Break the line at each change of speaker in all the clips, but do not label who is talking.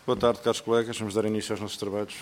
Boa tarde, caros colegas. Vamos dar início aos nossos trabalhos.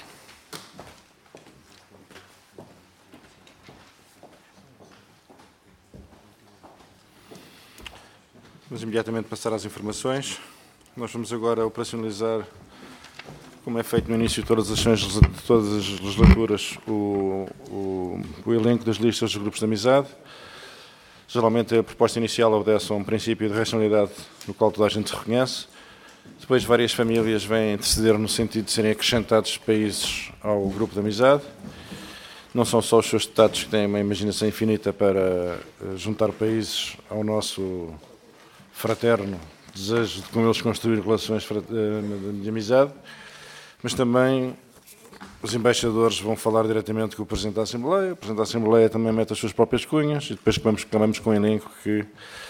Vamos imediatamente passar às informações. Nós vamos agora operacionalizar, como é feito no início de todas as sessões de todas as legislaturas, o elenco das listas dos grupos de amizade. Geralmente a proposta inicial obedece a um princípio de racionalidade no qual toda a gente se reconhece. Depois várias famílias vêm interceder no sentido de serem acrescentados países ao grupo de amizade. Não são só os seus deputados que têm uma imaginação infinita para juntar países ao nosso fraterno desejo de com eles construir relações de amizade, mas também os embaixadores vão falar diretamente com o Presidente da Assembleia. O Presidente da Assembleia também mete as suas próprias cunhas e depois acabamos com um elenco que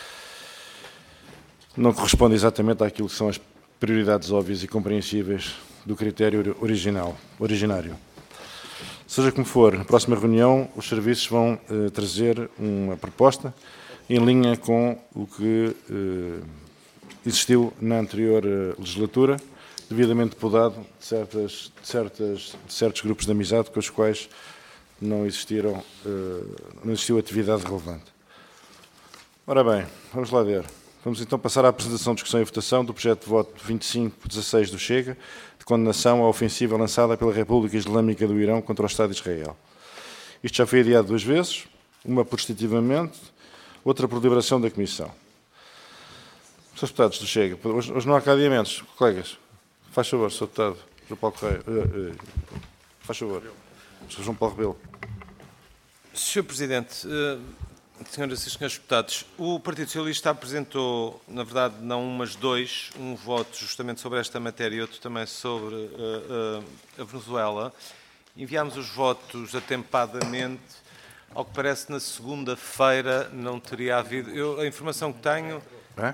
não corresponde exatamente àquilo que são as prioridades óbvias e compreensíveis do critério originário. Seja como for, na próxima reunião os serviços vão trazer uma proposta em linha com o que existiu na anterior legislatura, devidamente podado de certos grupos de amizade com os quais não existiu atividade relevante. Ora bem, vamos lá ver. Vamos então passar à apresentação, discussão e votação do projeto de voto 2516 do Chega, de condenação à ofensiva lançada pela República Islâmica do Irão contra o Estado de Israel. Isto já foi adiado 2 vezes, uma positivamente, outra por deliberação da Comissão. Srs. Deputados do Chega, hoje não há cá adiamentos. Colegas, faz favor, Sr. Deputado João Paulo Correia. Faz favor. Sr. João Paulo Rebelo.
Sr. Presidente, senhoras e senhores deputados, o Partido Socialista apresentou, na verdade, não um, mas 2, um voto justamente sobre esta matéria e outro também sobre a Venezuela. Enviámos os votos atempadamente. Ao que parece, na segunda-feira não teria havido... a informação que tenho...
É?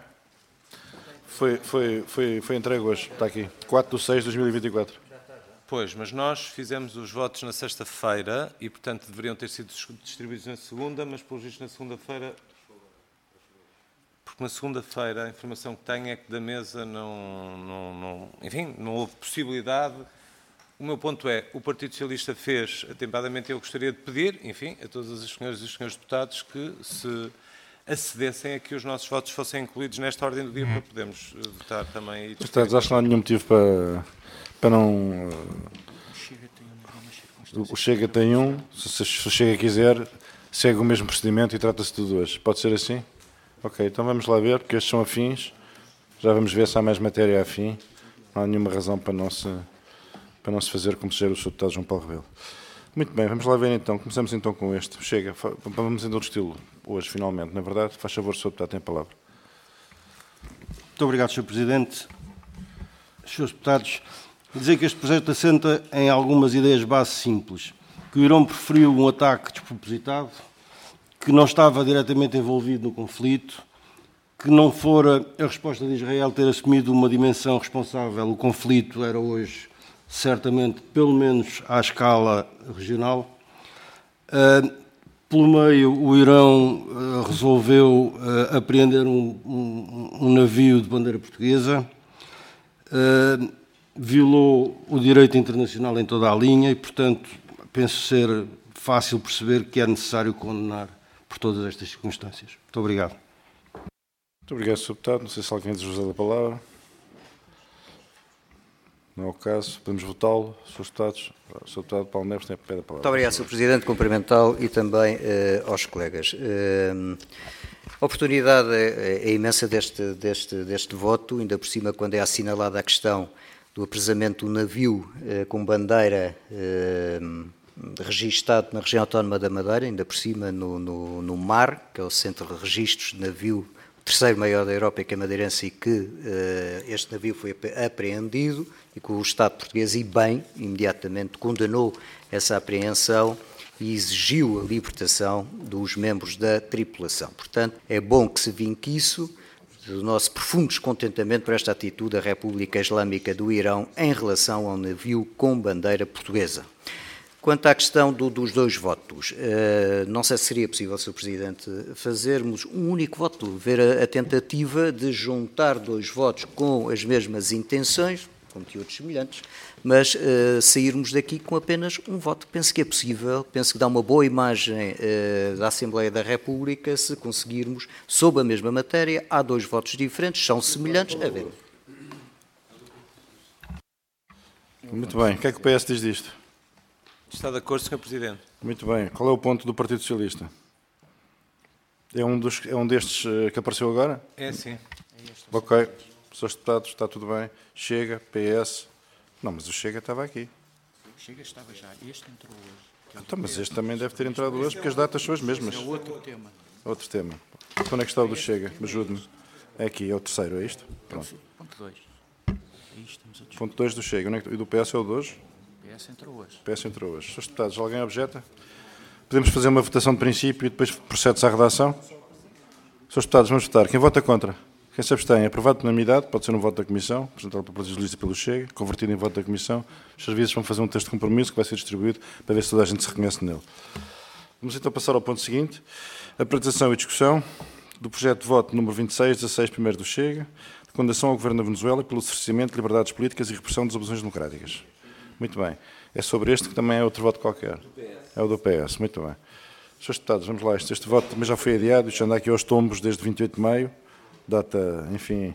Foi entregue hoje, está aqui, 4/6/2024.
Pois, mas nós fizemos os votos na sexta-feira e, portanto, deveriam ter sido distribuídos na segunda, mas, pelo visto, na segunda-feira... Porque na segunda-feira a informação que tenho é que da mesa enfim, não houve possibilidade. O meu ponto é, o Partido Socialista fez atempadamente, eu gostaria de pedir, enfim, a todas as senhoras e os senhores deputados que se acedessem a que os nossos votos fossem incluídos nesta ordem do dia para podermos votar também.
Deputados, acho que não há nenhum motivo para não... O Chega tem um, se o Chega quiser, segue o mesmo procedimento e trata-se de 2. Pode ser assim? Ok, então vamos lá ver, porque estes são afins. Já vamos ver se há mais matéria afim. Não há nenhuma razão para não se fazer como sugere o Sr. Deputado João Paulo Rebelo. Muito bem, vamos lá ver então. Começamos então com este. Chega, vamos então discuti-lo hoje, finalmente. Na verdade, faz favor, Sr. Deputado, tem a palavra.
Muito obrigado, Sr. Presidente. Srs. Deputados, dizer que este projeto assenta em algumas ideias base simples. Que o Irão preferiu um ataque despropositado, que não estava diretamente envolvido no conflito, que não fora a resposta de Israel ter assumido uma dimensão responsável. O conflito era hoje, certamente, pelo menos à escala regional. Pelo meio, o Irão resolveu apreender um navio de bandeira portuguesa, violou o direito internacional em toda a linha e, portanto, penso ser fácil perceber que é necessário condenar por todas estas circunstâncias. Muito obrigado.
Muito obrigado, Sr. Deputado. Não sei se alguém deseja usar a palavra. Não é o caso. Podemos votá-lo. Srs. Deputados, o Sr. Deputado Paulo Neves tem a palavra.
Muito obrigado, Sr. Presidente. Cumprimentá-lo e também aos colegas. A oportunidade é imensa deste voto, ainda por cima quando é assinalada a questão do apresamento do navio com bandeira registado na região autónoma da Madeira, ainda por cima no MAR, que é o Centro de Registros de Navio, o terceiro maior da Europa, que é madeirense, e que este navio foi apreendido e que o Estado português, e bem, imediatamente condenou essa apreensão e exigiu a libertação dos membros da tripulação. Portanto, é bom que se vinque isso, do nosso profundo descontentamento por esta atitude da República Islâmica do Irão em relação ao navio com bandeira portuguesa. Quanto à questão dos 2 votos, não sei se seria possível, Sr. Presidente, fazermos um único voto, ver a tentativa de juntar 2 votos com as mesmas intenções, conteúdos semelhantes, mas sairmos daqui com apenas um voto. Penso que é possível, penso que dá uma boa imagem da Assembleia da República se conseguirmos, sobre a mesma matéria, há 2 votos diferentes, são semelhantes, a ver.
Muito bem. O que é que o PS diz disto?
Está de acordo, Sr. Presidente?
Muito bem. Qual é o ponto do Partido Socialista? É um destes que apareceu agora?
É sim.
Ok. Senhores deputados, está tudo bem. Chega, PS. Não, mas o Chega estava aqui.
O Chega estava já. Este entrou hoje.
Então, mas este também deve ter entrado hoje, porque as datas são as mesmas.
É outro tema.
Outro tema. Onde é que está o do Chega? Ajude-me. É aqui, é o terceiro, é isto? Pronto.
Ponto 2. Aí estamos a discutir.
Ponto 2 do Chega. Onde é que... E do PS é o de hoje?
O PS entrou hoje.
O PS entrou hoje. Senhores deputados, alguém objeta? Podemos fazer uma votação de princípio e depois procede-se à redação? Senhores deputados, vamos votar. Quem vota contra? Quem se abstém? Aprovado por unanimidade, pode ser um voto da Comissão, apresentado pelo Partido Socialista e pelo Chega, convertido em voto da Comissão. Os serviços vão fazer um texto de compromisso que vai ser distribuído para ver se toda a gente se reconhece nele. Vamos então passar ao ponto seguinte. Apresentação e discussão do projeto de voto número 2616, primeiro do Chega, de condenação ao Governo da Venezuela pelo cerceamento de liberdades políticas e repressão das oposições democráticas. Muito bem. É sobre este que também é outro voto qualquer. É o do PS. Muito bem. Senhores deputados, vamos lá. Este voto também já foi adiado, isto anda aqui aos tombos desde 28 de maio. Data, enfim,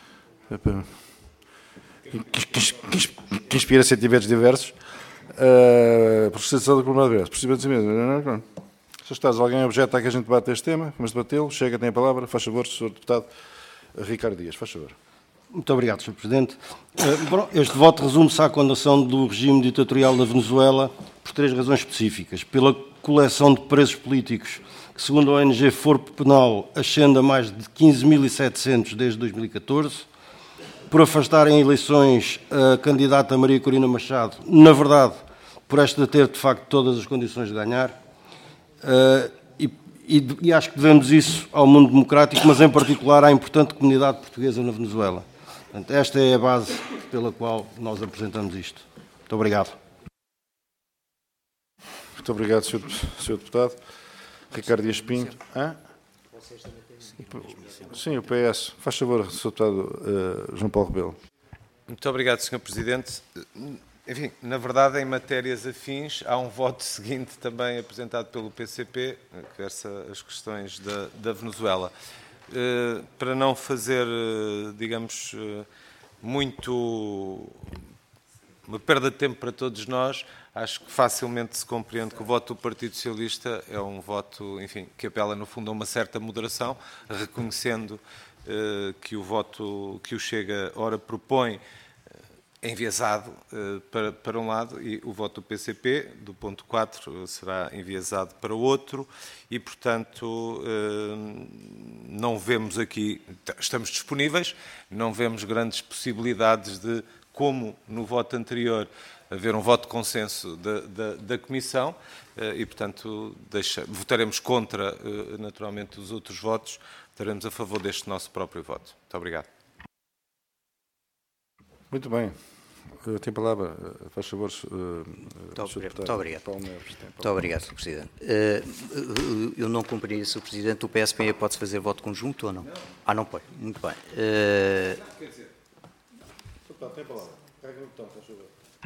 que inspira sentimentos diversos. Processação da comunidade diversa. Senhores deputados, alguém objeta a que a gente debate este tema? Vamos debatê-lo. Chega, tem a palavra. Faz favor, Sr. Deputado Ricardo Dias. Faz favor.
Muito obrigado, Sr. Presidente. Este voto resume-se à condenação do regime ditatorial da Venezuela por 3 razões específicas. Pela coleção de presos políticos, que segundo a ONG Foro Penal ascende a mais de 15.700 desde 2014, por afastarem eleições a candidata Maria Corina Machado, na verdade, por esta ter de facto todas as condições de ganhar, e acho que devemos isso ao mundo democrático, mas em particular à importante comunidade portuguesa na Venezuela. Portanto, esta é a base pela qual nós apresentamos isto. Muito obrigado.
Muito obrigado, Sr. Deputado. Ricardo Dias Pinto. Sim, o PS. Faz favor, Sr. Deputado João Paulo Rebelo.
Muito obrigado, Sr. Presidente. Enfim, na verdade, em matérias afins, há um voto seguinte também apresentado pelo PCP, que versa as questões da Venezuela. Para não fazer, digamos, muito uma perda de tempo para todos nós, acho que facilmente se compreende que o voto do Partido Socialista é um voto, enfim, que apela no fundo a uma certa moderação, reconhecendo que o voto que o Chega ora propõe é enviesado para um lado e o voto do PCP, do ponto 4, será enviesado para o outro e, portanto, não vemos aqui, estamos disponíveis, não vemos grandes possibilidades de, como no voto anterior, haver um voto de consenso da Comissão e, portanto, votaremos contra, naturalmente, os outros votos, votaremos a favor deste nosso próprio voto. Muito obrigado.
Muito bem. Tem a palavra, faz favor.
Muito obrigado. Muito obrigado, Sr. Presidente. Eu não compreendi, Sr. Presidente, o PSP pode fazer voto conjunto ou não? Não pode. Muito bem.
Quer dizer, tem a palavra. Carga no botão, faz favor.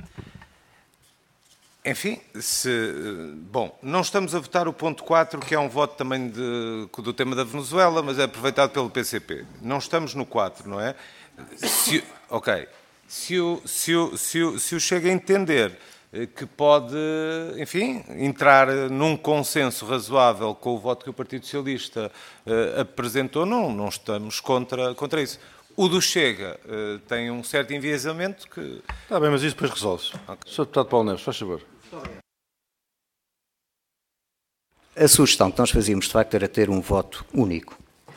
Enfim, bom, não estamos a votar o ponto 4, que é um voto também do tema da Venezuela, mas é aproveitado pelo PCP. Não estamos no 4, não é? Ok. Se o Chega a entender que pode, enfim, entrar num consenso razoável com o voto que o Partido Socialista apresentou, não estamos contra isso. O do Chega tem um certo enviesamento que...
Está bem, mas isso depois resolve-se. Okay. Sr. Deputado Paulo Neves, faz favor.
A sugestão que nós fazíamos, de facto, era ter um voto único.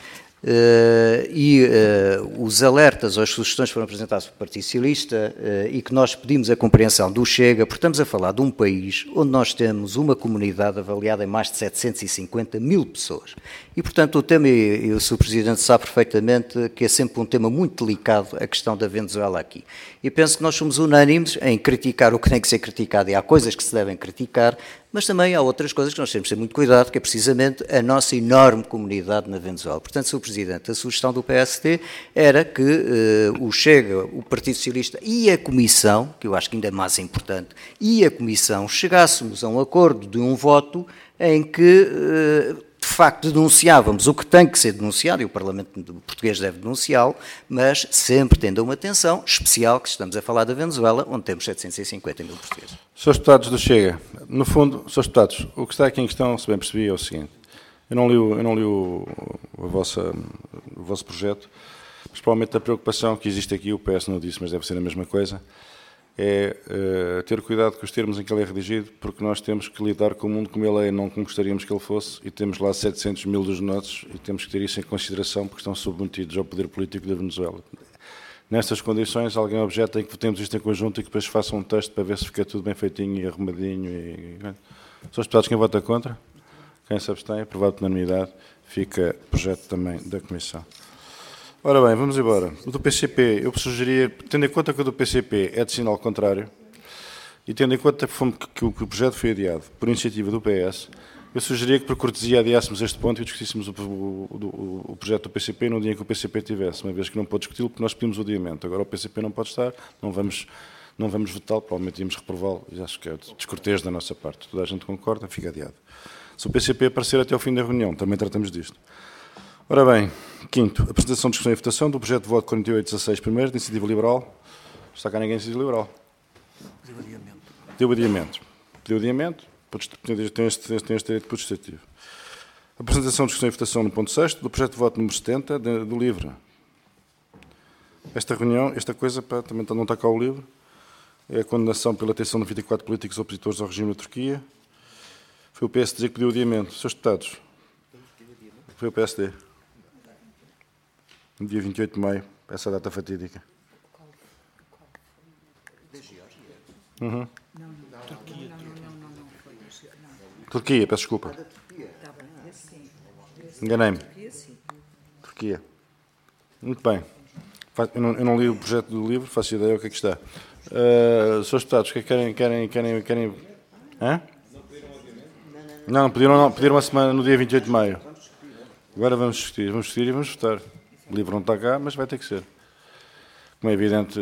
Os alertas ou as sugestões foram apresentadas pelo Partido Socialista e que nós pedimos a compreensão do Chega, porque estamos a falar de um país onde nós temos uma comunidade avaliada em mais de 750 mil pessoas. E, portanto, o tema, e o Sr. Presidente sabe perfeitamente que é sempre um tema muito delicado a questão da Venezuela aqui. E penso que nós somos unânimes em criticar o que tem que ser criticado e há coisas que se devem criticar, mas também há outras coisas que nós temos que ter muito cuidado, que é precisamente a nossa enorme comunidade na Venezuela. Portanto, Sr. Presidente, a sugestão do PSD era que o Chega, o Partido Socialista e a Comissão, que eu acho que ainda é mais importante, e a Comissão chegássemos a um acordo de um voto em que, de facto, denunciávamos o que tem que ser denunciado, e o Parlamento português deve denunciá-lo, mas sempre tendo uma atenção especial, que estamos a falar da Venezuela, onde temos 750 mil portugueses.
Srs. Deputados do Chega, no fundo, Srs. Deputados, o que está aqui em questão, se bem percebi, é o seguinte. Eu não li o vosso projeto, mas provavelmente a preocupação que existe aqui, o PS não disse, mas deve ser a mesma coisa, é ter cuidado com os termos em que ele é redigido, porque nós temos que lidar com o mundo como ele é, não como gostaríamos que ele fosse, e temos lá 700 mil dos nossos, e temos que ter isso em consideração, porque estão submetidos ao poder político da Venezuela. Nestas condições, alguém objeta em que votemos isto em conjunto e que depois faça um teste para ver se fica tudo bem feitinho e arrumadinho. São os deputados quem vota contra? Quem se abstém? Aprovado por unanimidade. Fica projeto também da Comissão. Ora bem, vamos embora. O do PCP, eu sugeria, tendo em conta que o do PCP é de sinal contrário, e tendo em conta que o projeto foi adiado por iniciativa do PS, eu sugeria que, por cortesia, adiássemos este ponto e discutíssemos o projeto do PCP no dia em que o PCP tivesse, uma vez que não pode discuti-lo, porque nós pedimos o adiamento. Agora o PCP não pode estar, não vamos votá-lo, provavelmente íamos reprová-lo, e acho que é descortês da nossa parte. Toda a gente concorda, fica adiado. Se o PCP aparecer até ao fim da reunião, também tratamos disto. Ora bem, quinto, apresentação, discussão e votação do projeto de voto 4816, primeiro, de Iniciativa Liberal. Está cá ninguém de Iniciativa Liberal? Pediu adiamento. Pediu adiamento. Tem este direito potestativo. Apresentação, discussão e votação no ponto 6 do projeto de voto número 70 do LIVRE. Esta reunião, esta coisa, também não está cá o LIVRE, é a condenação pela detenção de 24 políticos opositores ao regime da Turquia. Foi o PSD que pediu adiamento. Srs. Deputados, foi o PSD. No dia 28 de maio, essa data fatídica. Uhum. Turquia, peço desculpa. Enganei-me. Turquia. Muito bem. Eu não li o projeto do livro, faço ideia o que é que está. Srs. Deputados, que querem... Hã? Não, pediram uma semana no dia 28 de maio. Agora vamos discutir e vamos votar. O livro não está cá, mas vai ter que ser. Como é evidente...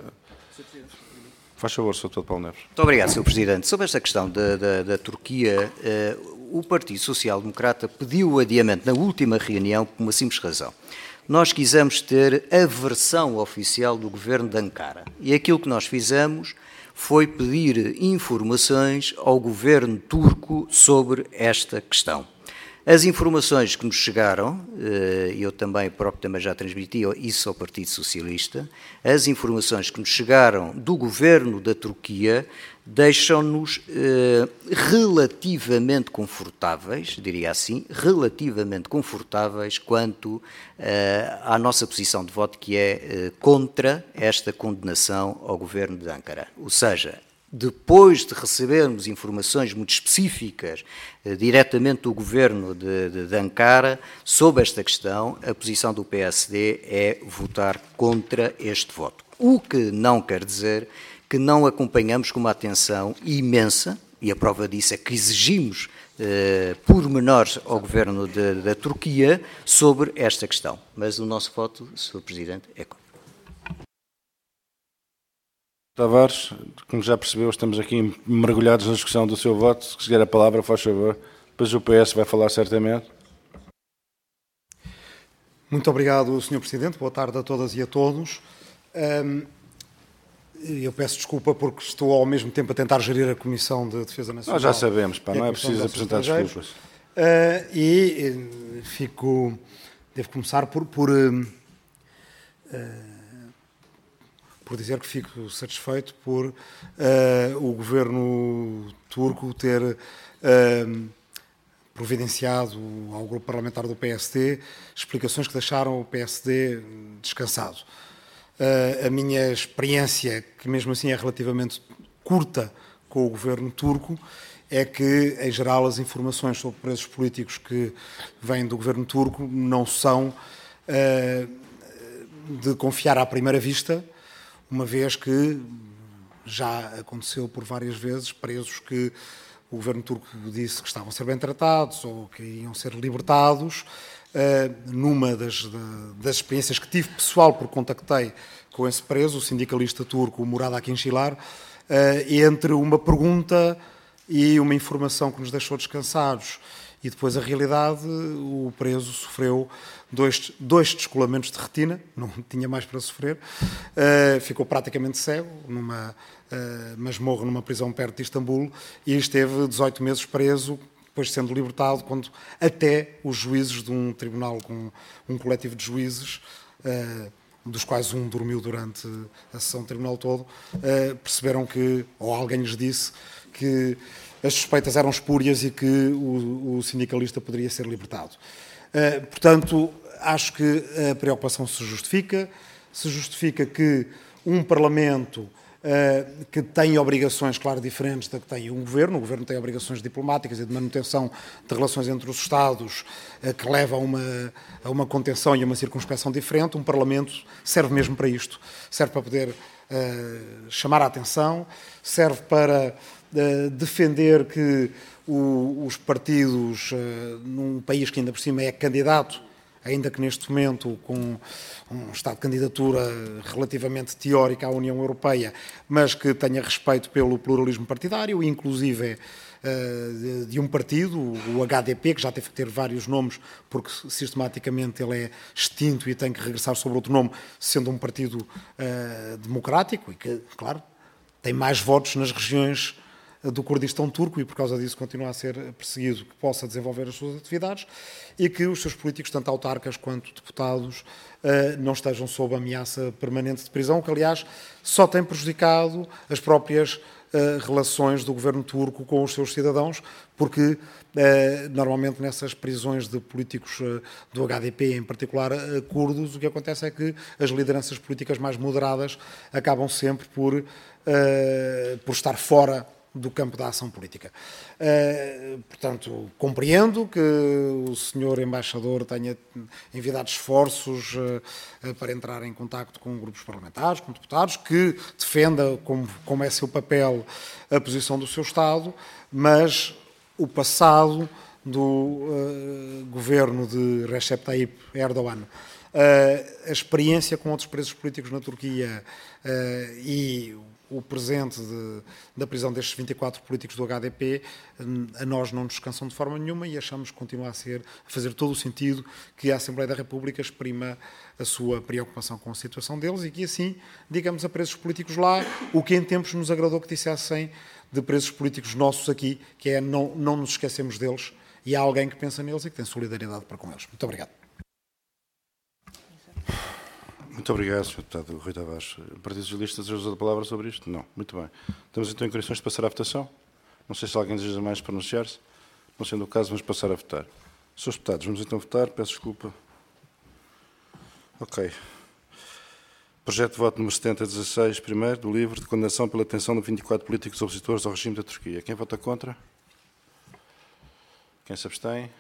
Faz favor, Sr. Deputado Paulo Neves.
Muito obrigado, Sr. Presidente. Sobre esta questão da Turquia, o Partido Social Democrata pediu o adiamento na última reunião por uma simples razão. Nós quisemos ter a versão oficial do governo de Ankara. E aquilo que nós fizemos foi pedir informações ao governo turco sobre esta questão. As informações que nos chegaram, eu próprio também já transmiti isso ao Partido Socialista, as informações que nos chegaram do governo da Turquia deixam-nos relativamente confortáveis, diria assim, relativamente confortáveis quanto à nossa posição de voto, que é contra esta condenação ao governo de Ankara. Ou seja, depois de recebermos informações muito específicas diretamente do governo de Ankara sobre esta questão, a posição do PSD é votar contra este voto. O que não quer dizer que não acompanhamos com uma atenção imensa, e a prova disso é que exigimos pormenores ao governo da Turquia sobre esta questão. Mas o nosso voto, Sr. Presidente, é contra.
Tavares, como já percebeu, estamos aqui mergulhados na discussão do seu voto. Se quiser a palavra, faz favor. Depois o PS vai falar certamente.
Muito obrigado, Sr. Presidente. Boa tarde a todas e a todos. Eu peço desculpa porque estou ao mesmo tempo a tentar gerir a Comissão de Defesa Nacional.
Nós já sabemos, não é preciso apresentar desculpas.
Devo começar por dizer que fico satisfeito por o governo turco ter providenciado ao grupo parlamentar do PSD explicações que deixaram o PSD descansado. A minha experiência, que mesmo assim é relativamente curta com o governo turco, é que, em geral, as informações sobre presos políticos que vêm do governo turco não são de confiar à primeira vista, uma vez que já aconteceu por várias vezes presos que o governo turco disse que estavam a ser bem tratados ou que iam ser libertados. Numa das experiências que tive pessoal, porque contactei com esse preso, o sindicalista turco Murat Akıncılar, entre uma pergunta e uma informação que nos deixou descansados e depois a realidade, o preso sofreu dois descolamentos de retina, não tinha mais para sofrer, ficou praticamente cego numa masmorra numa prisão perto de Istambul e esteve 18 meses preso, depois sendo libertado, quando até os juízes de um tribunal com um coletivo de juízes, dos quais um dormiu durante a sessão do tribunal todo, perceberam que, ou alguém lhes disse, que as suspeitas eram espúrias e que o sindicalista poderia ser libertado. Portanto, acho que a preocupação se justifica que um Parlamento que tem obrigações, claro, diferentes da que tem um governo. O governo tem obrigações diplomáticas e de manutenção de relações entre os Estados que leva a uma contenção e a uma circunspeção diferente. Um Parlamento serve mesmo para isto. Serve para poder chamar a atenção, serve para defender que os partidos, num país que ainda por cima é candidato, ainda que neste momento com um estado de candidatura relativamente teórico à União Europeia, mas que tenha respeito pelo pluralismo partidário, inclusive de um partido, o HDP, que já teve que ter vários nomes, porque sistematicamente ele é extinto e tem que regressar sobre outro nome, sendo um partido democrático e que, claro, tem mais votos nas regiões do Kurdistão turco e por causa disso continua a ser perseguido, que possa desenvolver as suas atividades e que os seus políticos, tanto autarcas quanto deputados, não estejam sob ameaça permanente de prisão, que aliás só tem prejudicado as próprias relações do governo turco com os seus cidadãos, porque normalmente nessas prisões de políticos do HDP, em particular curdos, o que acontece é que as lideranças políticas mais moderadas acabam sempre por estar fora do campo da ação política. Portanto, compreendo que o senhor embaixador tenha enviado esforços para entrar em contacto com grupos parlamentares, com deputados, que defenda, como é seu papel, a posição do seu Estado, mas o passado do governo de Recep Tayyip Erdogan, a experiência com outros presos políticos na Turquia e o presente da prisão destes 24 políticos do HDP, a nós não nos descansam de forma nenhuma e achamos que continua a fazer todo o sentido que a Assembleia da República exprima a sua preocupação com a situação deles e que assim, digamos a presos políticos lá, o que em tempos nos agradou que dissessem de presos políticos nossos aqui, que é não nos esquecemos deles e há alguém que pensa neles e que tem solidariedade para com eles. Muito obrigado.
Muito obrigado, Sr. Deputado Rui Tavares. O Partido Socialista deseja a palavra sobre isto? Não. Muito bem. Estamos então em condições de passar à votação? Não sei se alguém deseja mais pronunciar-se. Não sendo o caso, vamos passar a votar. Senhores deputados, vamos então votar. Peço desculpa. Ok. Projeto de voto número 7016, primeiro, do livro de condenação pela detenção de 24 políticos opositores ao regime da Turquia. Quem vota contra? Quem se abstém?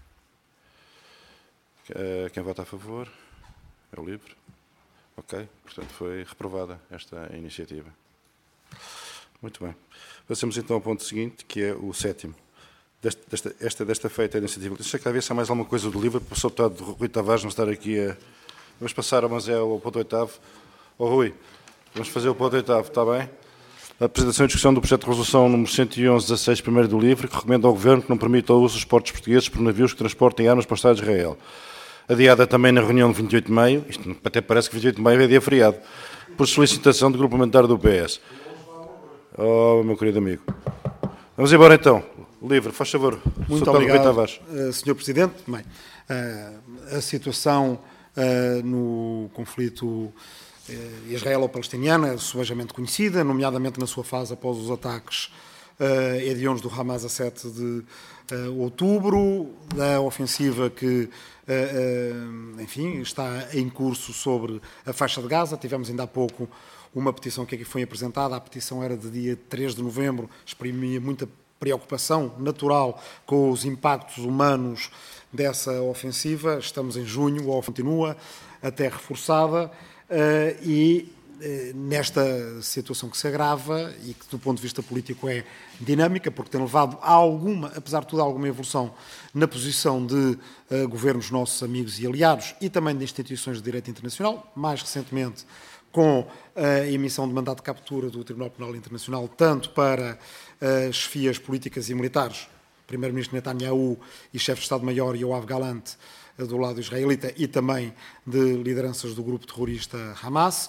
Quem vota a favor? É o livre. Ok, portanto foi reprovada esta iniciativa. Muito bem. Passamos então ao ponto seguinte, que é o sétimo. Desta feita a iniciativa. Deixa cá ver se há mais alguma coisa do livro, para o Sr. Deputado Rui Tavares não estar aqui a... Vamos passar ao ponto oitavo. Rui, vamos fazer o ponto oitavo, está bem? A apresentação e discussão do projeto de resolução número 111/16, primeiro do livro, que recomenda ao Governo que não permita o uso dos portos portugueses por navios que transportem armas para o Estado de Israel. Adiada também na reunião de 28 de maio, isto até parece que 28 de maio é dia feriado, por solicitação do grupo parlamentar do PS. Oh, meu querido amigo. Vamos embora então. Livre, faz favor.
Muito obrigado, Sr. Presidente. Bem, a situação no conflito israelo-palestiniano é subejamente conhecida, nomeadamente na sua fase após os ataques hediondos do Hamas a 7 de outubro, da ofensiva que, enfim, está em curso sobre a faixa de Gaza. Tivemos ainda há pouco uma petição que aqui foi apresentada. A petição era de dia 3 de novembro, exprimia muita preocupação natural com os impactos humanos dessa ofensiva. Estamos em junho, a ofensiva continua, até reforçada, e nesta situação que se agrava e que, do ponto de vista político, é dinâmica, porque tem levado a alguma, apesar de tudo, a alguma evolução na posição de governos nossos amigos e aliados e também de instituições de direito internacional, mais recentemente com a emissão de mandato de captura do Tribunal Penal Internacional, tanto para chefias políticas e militares, Primeiro-Ministro Netanyahu e chefe de Estado-Maior Yoav Gallant, do lado israelita, e também de lideranças do grupo terrorista Hamas.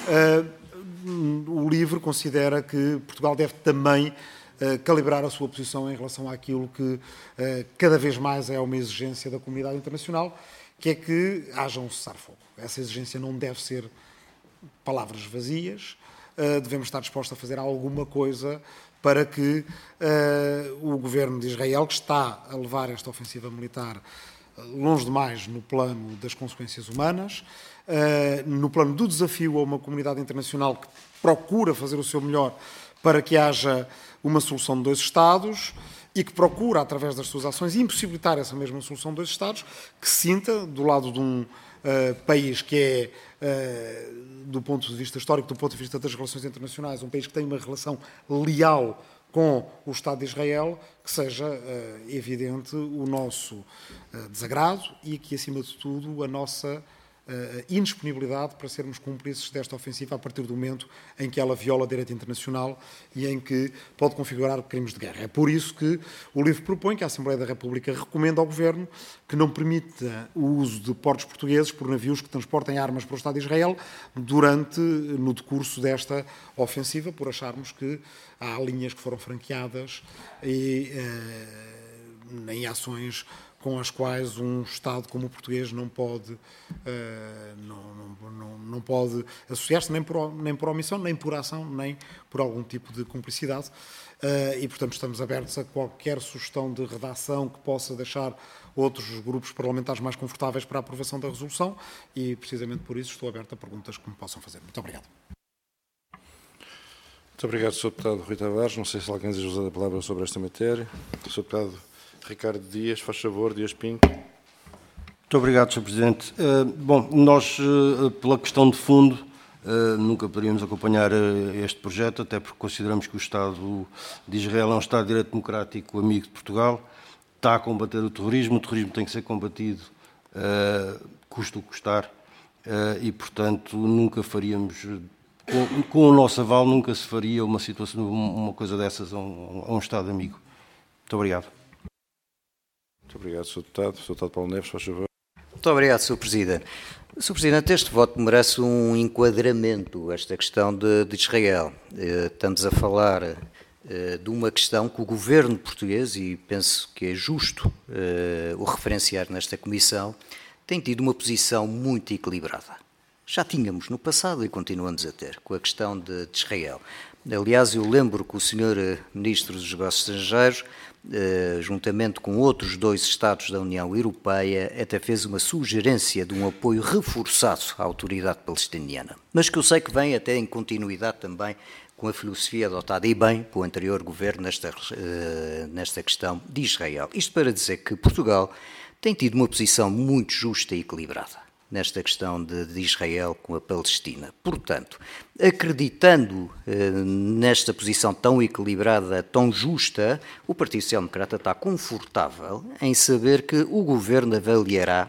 O LIVRE considera que Portugal deve também calibrar a sua posição em relação àquilo que cada vez mais é uma exigência da comunidade internacional, que é que haja um cessar-fogo. Essa exigência não deve ser palavras vazias, devemos estar dispostos a fazer alguma coisa para que o governo de Israel, que está a levar esta ofensiva militar longe demais no plano das consequências humanas, no plano do desafio a uma comunidade internacional que procura fazer o seu melhor para que haja uma solução de dois Estados e que procura, através das suas ações, impossibilitar essa mesma solução de dois Estados, que se sinta do lado de um país que é, do ponto de vista histórico, do ponto de vista das relações internacionais, um país que tem uma relação leal com o Estado de Israel, que seja evidente o nosso desagrado e que, acima de tudo, a nossa indisponibilidade para sermos cúmplices desta ofensiva a partir do momento em que ela viola o direito internacional e em que pode configurar crimes de guerra. É por isso que o LIVRE propõe que a Assembleia da República recomenda ao Governo que não permita o uso de portos portugueses por navios que transportem armas para o Estado de Israel no decurso desta ofensiva, por acharmos que há linhas que foram franqueadas e em ações com as quais um Estado como o português não pode associar-se nem por omissão, nem por ação, nem por algum tipo de cumplicidade. E, portanto, estamos abertos a qualquer sugestão de redação que possa deixar outros grupos parlamentares mais confortáveis para a aprovação da resolução e, precisamente por isso, estou aberto a perguntas que me possam fazer. Muito obrigado.
Muito obrigado, Sr. Deputado Rui Tavares. Não sei se alguém deseja usar a palavra sobre esta matéria. Sr. Deputado Ricardo Dias, faz favor, Dias Pinto.
Muito obrigado, Sr. Presidente. Bom, nós, pela questão de fundo, nunca poderíamos acompanhar este projeto, até porque consideramos que o Estado de Israel é um Estado de direito democrático amigo de Portugal, está a combater o terrorismo tem que ser combatido custe o que custar, e, portanto, nunca faríamos, com o nosso aval, nunca se faria uma situação, uma coisa dessas a um Estado amigo. Muito obrigado.
Muito obrigado, Sr. Deputado. Sr. Deputado Paulo Neves, faz favor.
Muito obrigado, Sr. Presidente. Sr. Presidente, este voto merece um enquadramento, esta questão de Israel. Estamos a falar de uma questão que o governo português, e penso que é justo o referenciar nesta comissão, tem tido uma posição muito equilibrada. Já tínhamos no passado e continuamos a ter, com a questão de Israel. Aliás, eu lembro que o Sr. Ministro dos Negócios Estrangeiros, juntamente com outros 2 Estados da União Europeia, até fez uma sugerência de um apoio reforçado à autoridade palestiniana, mas que eu sei que vem até em continuidade também com a filosofia adotada e bem pelo anterior governo nesta questão de Israel. Isto para dizer que Portugal tem tido uma posição muito justa e equilibrada nesta questão de Israel com a Palestina. Portanto, acreditando nesta posição tão equilibrada, tão justa, o Partido Social Democrata está confortável em saber que o Governo avaliará,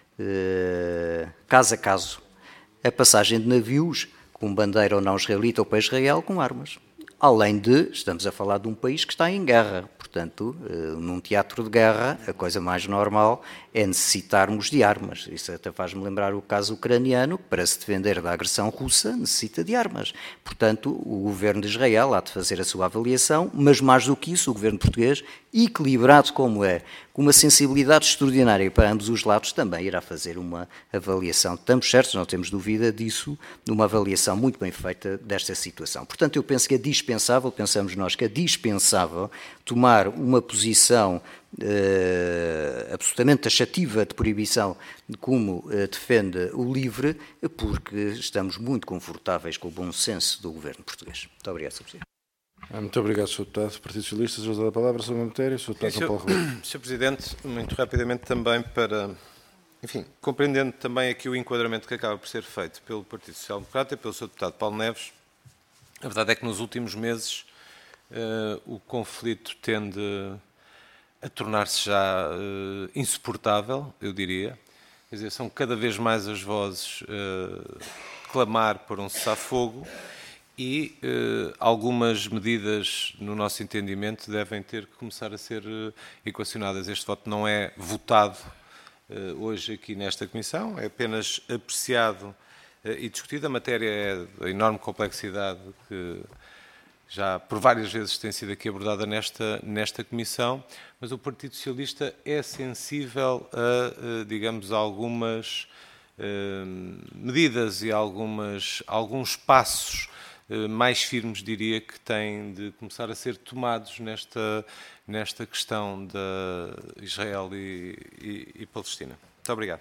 caso a caso, a passagem de navios com bandeira ou não israelita ou para Israel com armas. Além de, estamos a falar de um país que está em guerra. Portanto, num teatro de guerra, a coisa mais normal é necessitarmos de armas. Isso até faz-me lembrar o caso ucraniano, que para se defender da agressão russa necessita de armas. Portanto, o governo de Israel há de fazer a sua avaliação, mas mais do que isso, o governo português, equilibrado como é, com uma sensibilidade extraordinária para ambos os lados, também irá fazer uma avaliação. Estamos certos, não temos dúvida disso, uma avaliação muito bem feita desta situação. Portanto, eu penso que é dispensável, pensamos nós que é dispensável tomar uma posição absolutamente taxativa de proibição, como defende o LIVRE, porque estamos muito confortáveis com o bom senso do governo português. Muito obrigado, Sr. Presidente.
Muito obrigado, Sr. Deputado. Partido Socialista, usa a palavra sobre a matéria. Sr. Deputado São Paulo Rebelo.
Sr. Presidente, muito rapidamente também para enfim, compreendendo também aqui o enquadramento que acaba por ser feito pelo Partido Social Democrata e pelo Sr. Deputado Paulo Neves, a verdade é que nos últimos meses o conflito tende a tornar-se já insuportável, eu diria. Quer dizer, são cada vez mais as vozes clamar por um cessar-fogo e algumas medidas, no nosso entendimento, devem ter que começar a ser equacionadas. Este voto não é votado hoje aqui nesta Comissão, é apenas apreciado e discutido. A matéria é de enorme complexidade que já por várias vezes tem sido aqui abordada nesta Comissão, mas o Partido Socialista é sensível a, digamos, algumas medidas e alguns passos mais firmes, diria, que têm de começar a ser tomados nesta questão de Israel e Palestina. Muito obrigado.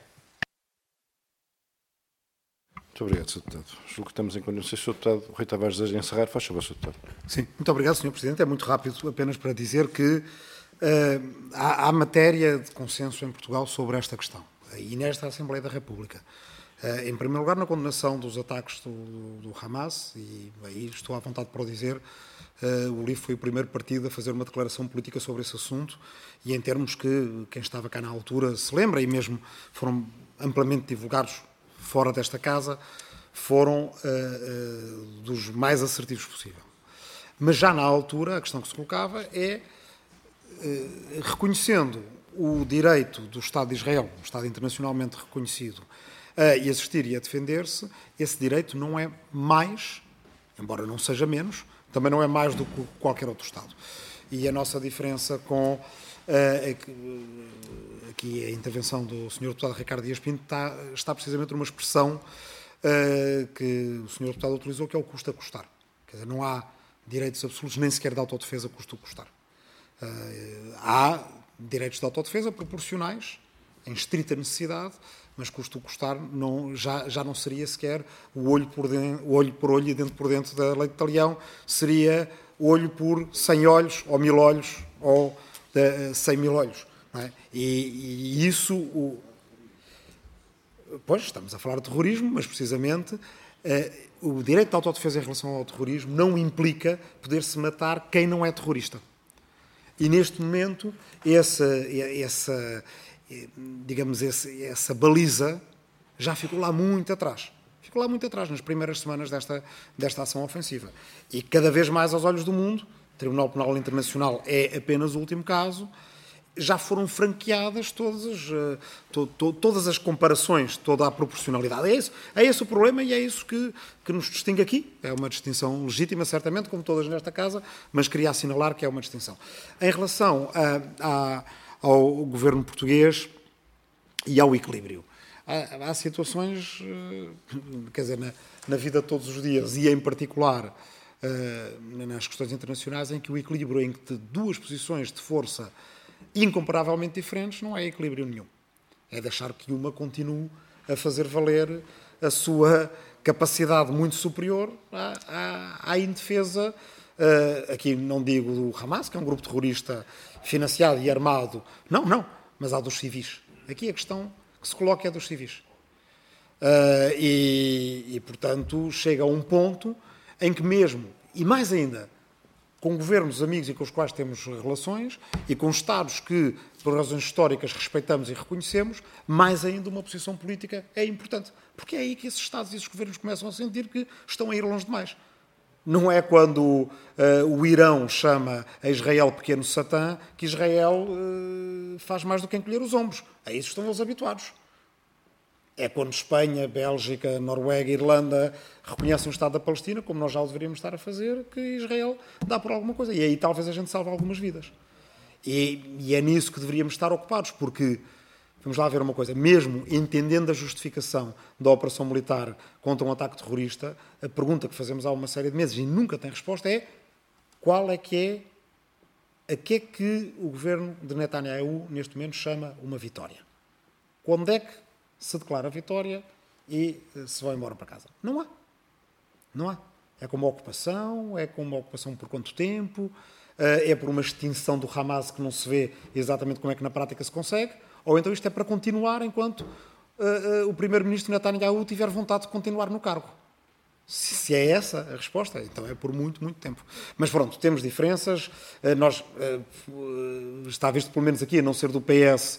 Muito obrigado, Sr. Deputado. Julgo que estamos em condições. Sr. Deputado Rui Tavares deseja encerrar. Faz favor, Sr. Deputado.
Sim, muito obrigado, Sr. Presidente. É muito rápido, apenas para dizer que há matéria de consenso em Portugal sobre esta questão, e nesta Assembleia da República. Em primeiro lugar, na condenação dos ataques do Hamas, e aí estou à vontade para o dizer, o LIVRE foi o primeiro partido a fazer uma declaração política sobre esse assunto, e em termos que quem estava cá na altura se lembra, e mesmo foram amplamente divulgados fora desta casa, foram dos mais assertivos possível. Mas já na altura, a questão que se colocava é, reconhecendo o direito do Estado de Israel, um Estado internacionalmente reconhecido, a existir e a defender-se, esse direito não é mais, embora não seja menos, também não é mais do que qualquer outro Estado. E a nossa diferença com aqui a intervenção do Sr. Deputado Ricardo Dias Pinto está precisamente numa expressão que o Sr. Deputado utilizou, que é o custo a custar. Quer dizer, não há direitos absolutos, nem sequer de autodefesa, custo a custar. Há direitos de autodefesa proporcionais, em estrita necessidade, mas custo a custar já não seria sequer o olho por olho e dente por dente da lei de Talião, seria olho por 100 olhos, ou 1000 olhos, ou 100 mil olhos. Não é? E isso... Pois, estamos a falar de terrorismo, mas precisamente o direito de autodefesa em relação ao terrorismo não implica poder-se matar quem não é terrorista. E neste momento, essa baliza já ficou lá muito atrás. Ficou lá muito atrás, nas primeiras semanas desta ação ofensiva. E cada vez mais aos olhos do mundo, o Tribunal Penal Internacional é apenas o último caso, já foram franqueadas todas as comparações, toda a proporcionalidade. É esse o problema e é isso que nos distingue aqui. É uma distinção legítima, certamente, como todas nesta casa, mas queria assinalar que é uma distinção. Em relação ao governo português e ao equilíbrio, há situações, quer dizer, na vida de todos os dias e, em particular, nas questões internacionais, em que o equilíbrio entre duas posições de força incomparavelmente diferentes não é equilíbrio nenhum. É deixar que uma continue a fazer valer a sua capacidade muito superior à indefesa, aqui não digo do Hamas, que é um grupo terrorista financiado e armado, não, mas há dos civis. Aqui a questão que se coloca é dos civis. Portanto, chega a um ponto em que mesmo, e mais ainda, com governos amigos e com os quais temos relações, e com Estados que, por razões históricas, respeitamos e reconhecemos, mais ainda uma posição política é importante. Porque é aí que esses Estados e esses governos começam a sentir que estão a ir longe demais. Não é quando o Irão chama a Israel pequeno Satã que Israel faz mais do que encolher os ombros. A isso estão eles habituados. É quando Espanha, Bélgica, Noruega, Irlanda reconhecem o Estado da Palestina, como nós já o deveríamos estar a fazer, que Israel dá por alguma coisa. E aí talvez a gente salve algumas vidas. E é nisso que deveríamos estar ocupados, porque, vamos lá ver uma coisa, mesmo entendendo a justificação da operação militar contra um ataque terrorista, a pergunta que fazemos há uma série de meses e nunca tem resposta é a que é que o governo de Netanyahu neste momento chama uma vitória? Quando é que se declara a vitória e se vai embora para casa? Não há. É como uma ocupação por quanto tempo, é por uma extinção do Hamas que não se vê exatamente como é que na prática se consegue, ou então isto é para continuar enquanto o Primeiro-Ministro Netanyahu tiver vontade de continuar no cargo. Se é essa a resposta, então é por muito, muito tempo. Mas pronto, temos diferenças. Nós, está visto pelo menos aqui, a não ser do PS,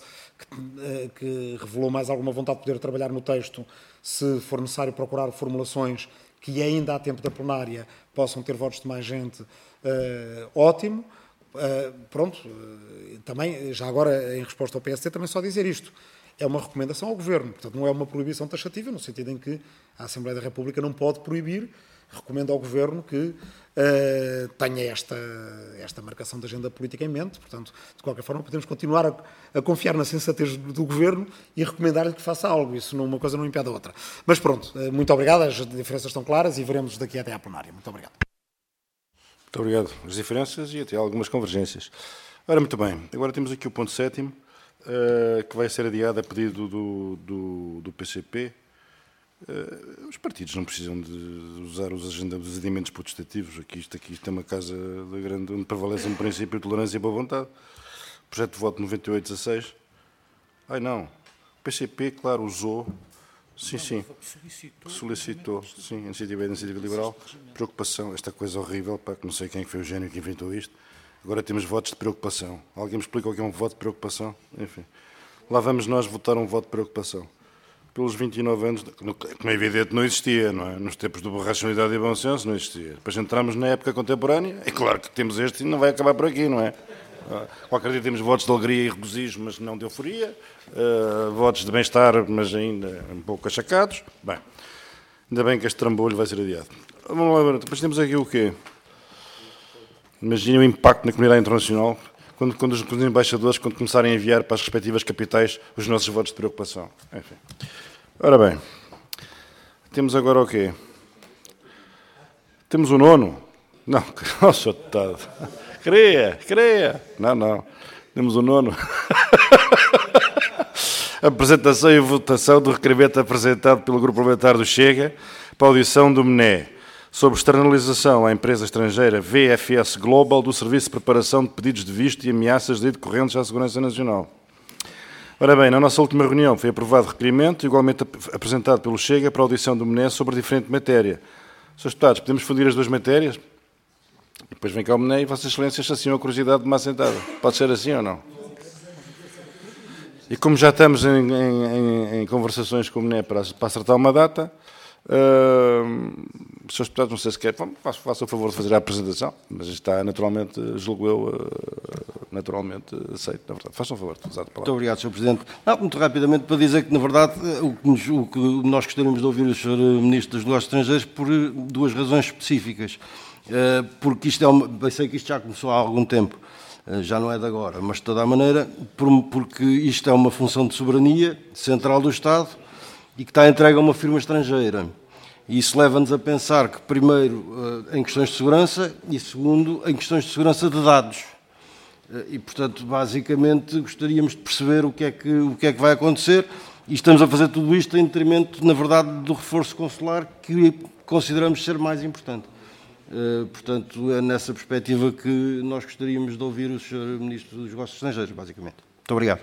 que revelou mais alguma vontade de poder trabalhar no texto, se for necessário procurar formulações que ainda há tempo da plenária possam ter votos de mais gente, ótimo. Pronto, também, já agora, em resposta ao PSD, também só dizer isto. É uma recomendação ao Governo, portanto não é uma proibição taxativa, no sentido em que a Assembleia da República não pode proibir, recomendo ao Governo que tenha esta marcação da agenda política em mente, portanto, de qualquer forma podemos continuar a confiar na sensatez do Governo e recomendar-lhe que faça algo, isso uma coisa não impede a outra. Mas pronto, muito obrigado, as diferenças estão claras e veremos daqui até à plenária. Muito obrigado.
Muito obrigado. As diferenças e até algumas convergências. Ora, muito bem, agora temos aqui o ponto 7º, que vai ser adiado a pedido do PCP. Os partidos não precisam de usar os adiamentos potestativos. Isto é uma casa grande onde prevalece um princípio de tolerância e boa vontade. Projeto de voto 98-16. Ai não, o PCP, claro, usou. Sim. Solicitou. Sim, iniciativa liberal. Preocupação, esta coisa horrível, pá, que não sei quem foi o gênio que inventou isto. Agora temos votos de preocupação. Alguém me explica o que é um voto de preocupação? Enfim, lá vamos nós votar um voto de preocupação. Pelos 29 anos, como é evidente, não existia, não é? Nos tempos de racionalidade e bom senso, não existia. Depois entramos na época contemporânea, é claro que temos este e não vai acabar por aqui, não é? Qualquer dia temos votos de alegria e regozijo, mas não de euforia. Votos de bem-estar, mas ainda um pouco achacados. Bem, ainda bem que este trambolho vai ser adiado. Vamos lá, depois temos aqui o quê? Imaginem o impacto na comunidade internacional quando os embaixadores começarem a enviar para as respectivas capitais os nossos votos de preocupação. Enfim. Ora bem, temos agora o quê? Temos o 9º? Não, nossa, deputado. Queria. Não. Temos o 9º. Apresentação e votação do requerimento apresentado pelo Grupo Parlamentar do Chega para a audição do MNE sobre externalização à empresa estrangeira VFS Global do Serviço de Preparação de Pedidos de Visto e Ameaças de decorrentes à Segurança Nacional. Ora bem, na nossa última reunião foi aprovado requerimento, igualmente apresentado pelo Chega, para a audição do MNE sobre diferente matéria. Srs. Deputados, podemos fundir as duas matérias? E depois vem cá o MNE e Vossas Excelências saciam a curiosidade de uma assentada. Pode ser assim ou não? E como já estamos em conversações com o MNE para acertar uma data, Srs. Deputados, não sei se quer, façam o favor de fazer a apresentação, mas está naturalmente, julgo eu, naturalmente aceito, na verdade. Façam o favor de usar a palavra.
Muito obrigado, Sr. Presidente. Muito rapidamente para dizer que, na verdade, o que nós gostaríamos de ouvir o Sr. Ministro dos Negócios Estrangeiros por duas razões específicas. Porque isto eu sei que isto já começou há algum tempo, já não é de agora, mas de toda a maneira, porque isto é uma função de soberania central do Estado e que está entregue a uma firma estrangeira. E isso leva-nos a pensar que, primeiro, em questões de segurança e, segundo, em questões de segurança de dados. E, portanto, basicamente, gostaríamos de perceber o que é que vai acontecer e estamos a fazer tudo isto em detrimento, na verdade, do reforço consular que consideramos ser mais importante. Portanto, é nessa perspectiva que nós gostaríamos de ouvir o Sr. Ministro dos Negócios Estrangeiros, basicamente. Muito obrigado.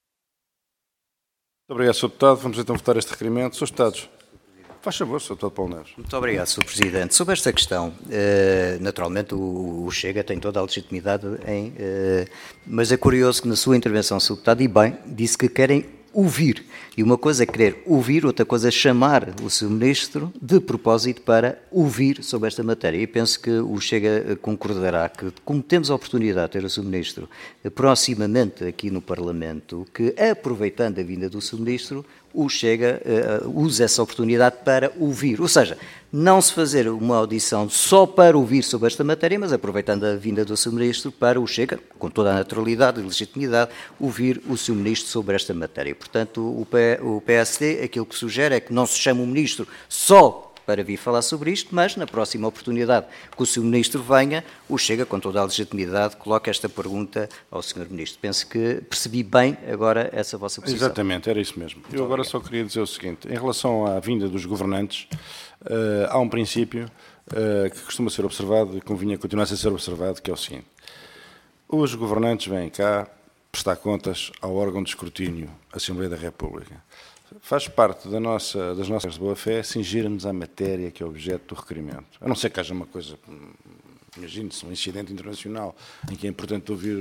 Muito obrigado, Sr. Deputado. Vamos então votar este requerimento. Srs. Deputados, faz favor, Sr. Deputado Paulo Neves.
Muito obrigado, Sr. Presidente. Sobre esta questão, naturalmente o Chega tem toda a legitimidade mas é curioso que na sua intervenção, Sr. Deputado, e bem, disse que querem ouvir. E uma coisa é querer ouvir, outra coisa é chamar o Sr. Ministro de propósito para ouvir sobre esta matéria. E penso que o Chega concordará que, como temos a oportunidade de ter o Sr. Ministro proximamente aqui no Parlamento, que aproveitando a vinda do Sr. Ministro, o Chega usa essa oportunidade para ouvir. Ou seja, não se fazer uma audição só para ouvir sobre esta matéria, mas aproveitando a vinda do Sr. Ministro para o Chega, com toda a naturalidade e legitimidade, ouvir o Sr. Ministro sobre esta matéria. Portanto, o PSD, aquilo que sugere é que não se chame o Ministro só para vir falar sobre isto, mas na próxima oportunidade que o Sr. Ministro venha, o Chega, com toda a legitimidade, coloca esta pergunta ao Sr. Ministro. Penso que percebi bem agora essa vossa posição.
Exatamente, era isso mesmo. Eu agora só queria dizer o seguinte, em relação à vinda dos governantes, há um princípio que costuma ser observado e convinha continuar a ser observado, que é o seguinte. Os governantes vêm cá prestar contas ao órgão de escrutínio, a Assembleia da República. faz parte das nossas de boa-fé cingirmos à matéria que é objeto do requerimento. A não ser que haja uma coisa, imagine-se, um incidente internacional em que é importante ouvir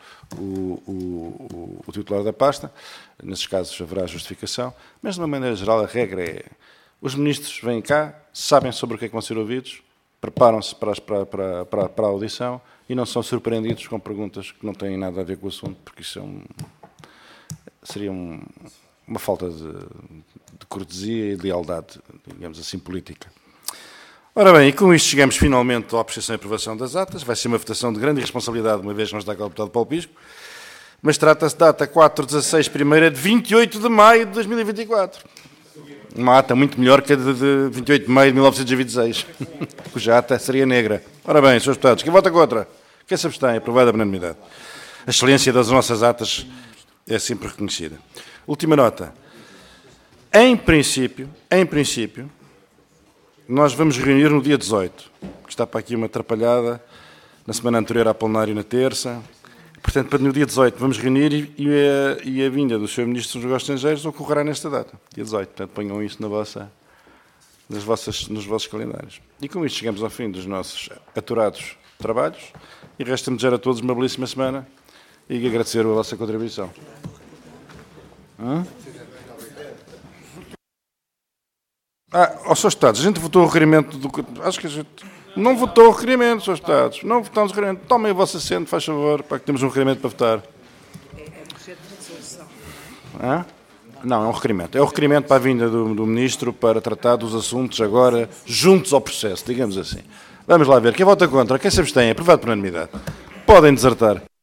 o titular da pasta, nesses casos haverá justificação, mas de uma maneira geral a regra é, os ministros vêm cá, sabem sobre o que é que vão ser ouvidos, preparam-se para a audição e não são surpreendidos com perguntas que não têm nada a ver com o assunto, porque isso seria uma falta de cortesia e de lealdade, digamos assim, política. Ora bem, e com isto chegamos finalmente à apreciação e aprovação das atas. Vai ser uma votação de grande responsabilidade, uma vez que não está cá o deputado Paulo Pisco, mas trata-se de data 4/16, primeira de 28 de maio de 2024. Uma ata muito melhor que a de 28 de maio de 1926, cuja ata seria negra. Ora bem, senhores deputados, quem vota contra? Quem se abstém? Aprovada a unanimidade. A excelência das nossas atas é sempre reconhecida. Última nota. Em princípio, nós vamos reunir no dia 18. Está para aqui uma atrapalhada na semana anterior à plenário na terça. Portanto, no dia 18 vamos reunir e a vinda do Sr. Ministro dos Negócios Estrangeiros ocorrerá nesta data, dia 18. Portanto, ponham isso nos vossos calendários. E com isto chegamos ao fim dos nossos aturados trabalhos e resta-me desejar a todos uma belíssima semana e agradecer a vossa contribuição. Aos Srs. Deputados, a gente votou o requerimento do... Acho que a gente não votou o requerimento, Srs. Deputados. Não votamos o requerimento. Tomem o vosso assento, faz favor, para que temos um requerimento para votar. Não, é um requerimento. É o requerimento para a vinda do Ministro para tratar dos assuntos agora juntos ao processo, digamos assim. Vamos lá ver. Quem vota contra? Quem se abstém? Aprovado por unanimidade. Podem desertar.